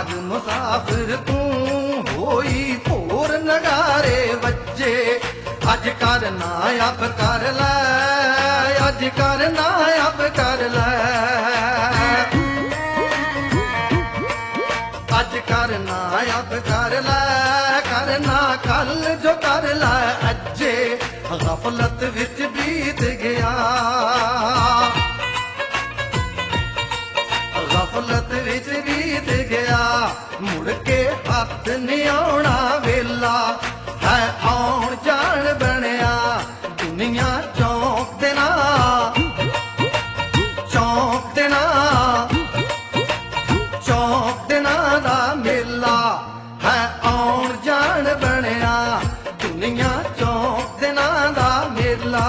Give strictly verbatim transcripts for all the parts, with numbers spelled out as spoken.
आज मुसाफिर तू होई भोर नगारे बच्चे अज करना अब कर लै अज करना अब कर लै अज करना अब कर लै करना कल जो कर लै अज्जे गफलत विच बीत गया गफलत विच बीत गया मुड़ के हथ नहीं आना वेला है आउण जान बनया दुनिया चौंक देना चौंक देना चौंक देना दा मेला है आउण जान बनया दुनिया चौंक देना दा मेला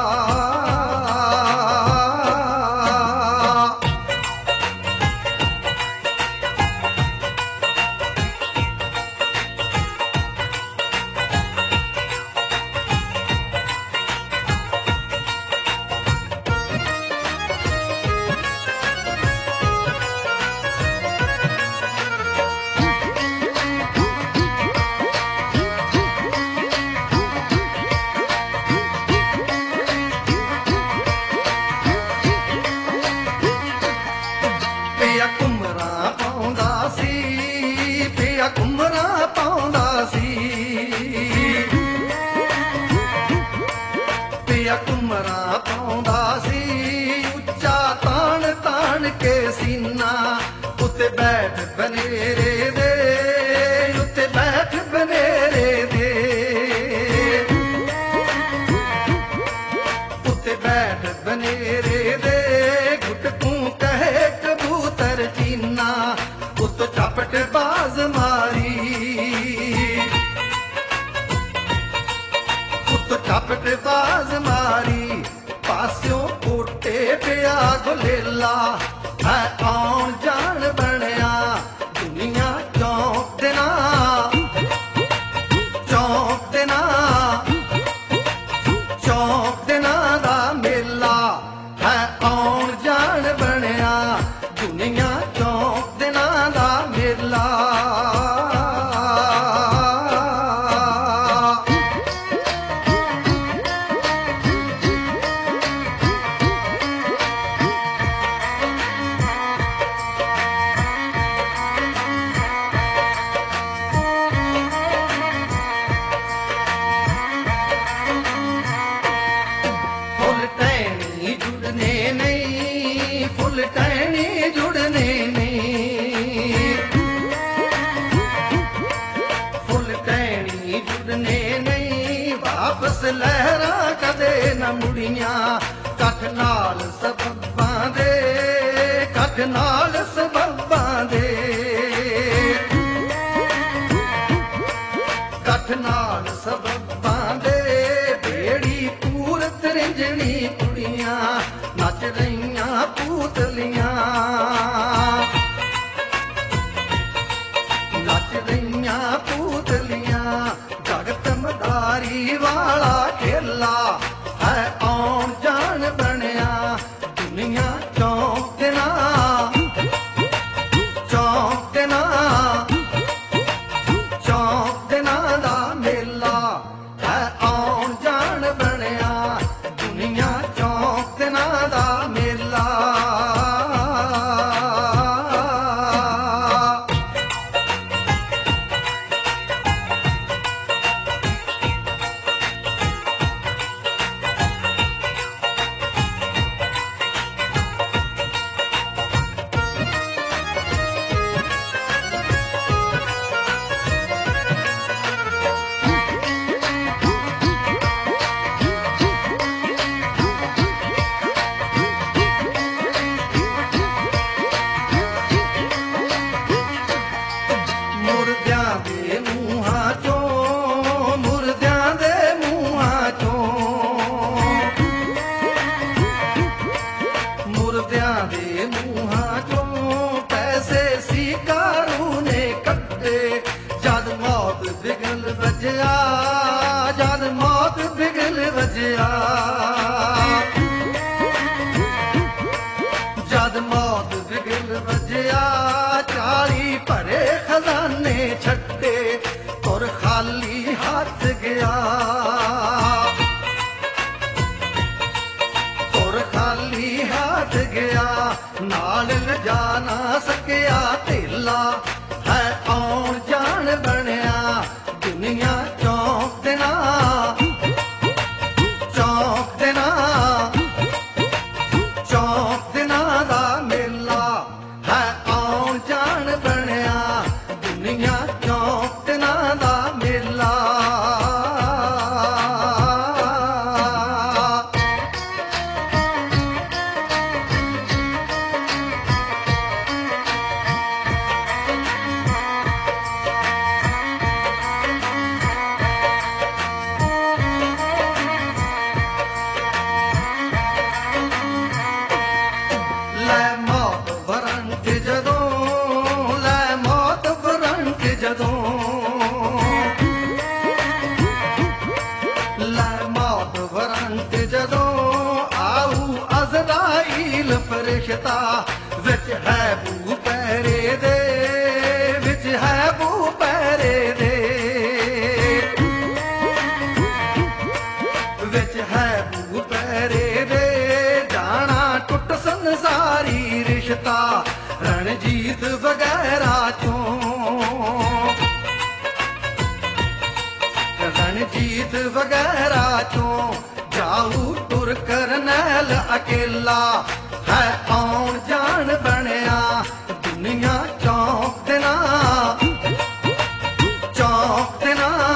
कुमरा पाउंदा सी पिया कुमरा पाउंदा सी उच्चा तान तान के सीना उत्ते बैठ बनेरे दे उत्ते बैठ बनेरे दे उत्ते बैठ बनेरे दे गुटकू कहे कबूतर चीना उत चपट बाज मारी उत चपट बाज मारी पास्यों कोटे पिया गुलेला है आउण जान बनया दुनिया चौंक देना चौंक देना चौंक देना दा मेला है आउण जान बनया दुनिया चौंक देना दा मेला फुल टहनी जुड़ने नहीं फुल टहनी जुड़ने नहीं फुल टहनी जुड़ने नहीं वापस लहरा कदे न मुड़िया कख नाल सबबां दे कख नाल सबबां दे कख नाल सबबां दे बेड़ी पूरत रिंजनी कुड़ियां नच रहियां पूतलियां नच रहियां पूतलियां जगत मदारी वाला खेला है आउण जान बनया दुनिया चौंक देना चौंक देना चौंक देना दा मेला है आउण जान बनया दुनिया चौंक देना दा मेला खजाने छट्टे तुर खाली हाथ गया तुर खाली हाथ गया नाल जा ना सकिया धेला है आउण जान बनया दुनिया चौंक देना चौंक देना चौंक देना दा मेला है आउण जान बनया दुनिया चौंक देना दा मेला ਲੈ ਮੌਤ ਵਰੰਟ ਜਦੋਂ ਲੈ ਮੌਤ ਵਰੰਟ ਜਦੋਂ ਲੈ ਮੌਤ ਵਰੰਟ ਜਦੋਂ ਆਊ ਅਜ਼ਰਾਈਲ ਫਰਿਸ਼ਤਾ ਵਿੱਚ ਹੈ ਬੂ ਪੈਰੇ ਦੇ ਵਿੱਚ ਹੈ ਬੂ ਪੈਰੇ ਦੇ ਵਿੱਚ ਹੈ ਬੂ ਪੈਰੇ ਦੇ ਜਾਣਾ ਟੁੱਟ ਸੰਸਾਰੀ ਰਿਸ਼ਤਾ ਰਣਜੀਤ ਵਗੈਰਾ ਚੋਂ ਰਣਜੀਤ ਵਗੈਰਾ ਚੋਂ ਜਾਊ ਤੁਰ ਕਰਨੈਲ ਅਕੇਲਾ ਹੈ ਆਉਣ ਜਾਣ ਬਣਿਆ ਦੁਨੀਆ ਚੌਂਕ ਦੇਣਾ ਚੌਂਕ ਦੇਣਾ